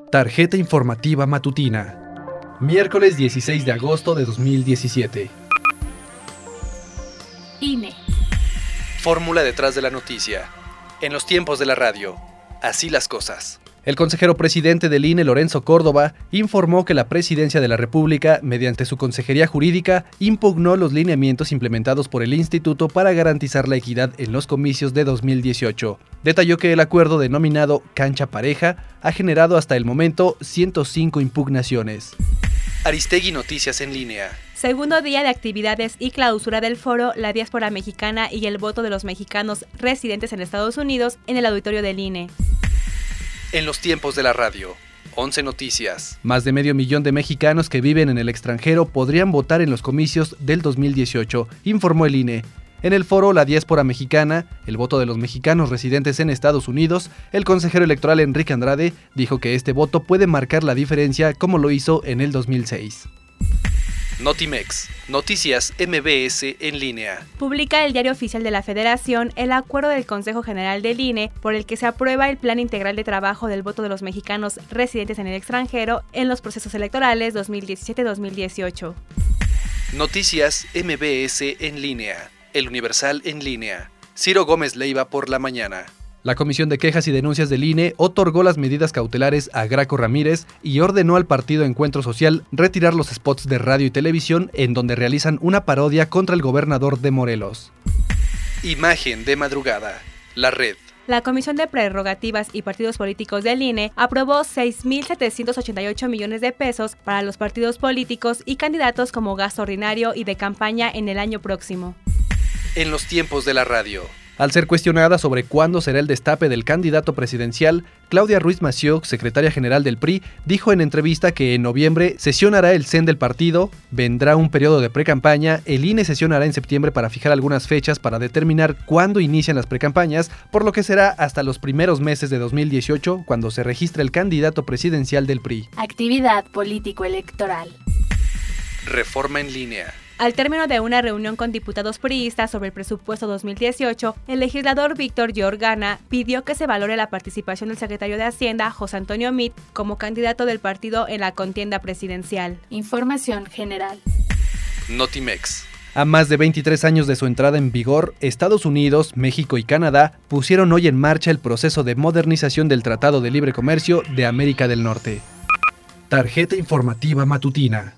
Tarjeta informativa matutina. Miércoles 16 de agosto de 2017. INE. Fórmula detrás de la noticia. En los tiempos de la radio. Así las cosas. El consejero presidente del INE, Lorenzo Córdoba, informó que la Presidencia de la República, mediante su Consejería Jurídica, impugnó los lineamientos implementados por el Instituto para garantizar la equidad en los comicios de 2018. Detalló que el acuerdo denominado Cancha Pareja ha generado hasta el momento 105 impugnaciones. Aristegui Noticias en línea. Segundo día de actividades y clausura del foro La Diáspora Mexicana y el voto de los mexicanos residentes en Estados Unidos en el auditorio del INE. En los tiempos de la radio. 11 noticias. Más de 500,000 de mexicanos que viven en el extranjero podrían votar en los comicios del 2018, informó el INE. En el foro La Diáspora Mexicana, el voto de los mexicanos residentes en Estados Unidos, el consejero electoral Enrique Andrade dijo que este voto puede marcar la diferencia como lo hizo en el 2006. Notimex, Noticias MBS en línea. Publica el Diario Oficial de la Federación el acuerdo del Consejo General del INE por el que se aprueba el Plan Integral de Trabajo del voto de los mexicanos residentes en el extranjero en los procesos electorales 2017-2018. Noticias MBS en línea. El Universal en línea. Ciro Gómez Leiva por la mañana. La Comisión de Quejas y Denuncias del INE otorgó las medidas cautelares a Graco Ramírez y ordenó al partido Encuentro Social retirar los spots de radio y televisión en donde realizan una parodia contra el gobernador de Morelos. Imagen de madrugada. La Red. La Comisión de Prerrogativas y Partidos Políticos del INE aprobó 6.788 millones de pesos para los partidos políticos y candidatos como gasto ordinario y de campaña en el año próximo. En los tiempos de la radio. Al ser cuestionada sobre cuándo será el destape del candidato presidencial, Claudia Ruiz Massieu, secretaria general del PRI, dijo en entrevista que en noviembre sesionará el CEN del partido, vendrá un periodo de precampaña, el INE sesionará en septiembre para fijar algunas fechas para determinar cuándo inician las precampañas, por lo que será hasta los primeros meses de 2018 cuando se registre el candidato presidencial del PRI. Actividad político-electoral. Reforma en línea. Al término de una reunión con diputados priistas sobre el presupuesto 2018, el legislador Víctor Yorgana pidió que se valore la participación del secretario de Hacienda, José Antonio Meade, como candidato del partido en la contienda presidencial. Información general. Notimex. A más de 23 años de su entrada en vigor, Estados Unidos, México y Canadá pusieron hoy en marcha el proceso de modernización del Tratado de Libre Comercio de América del Norte. Tarjeta informativa matutina.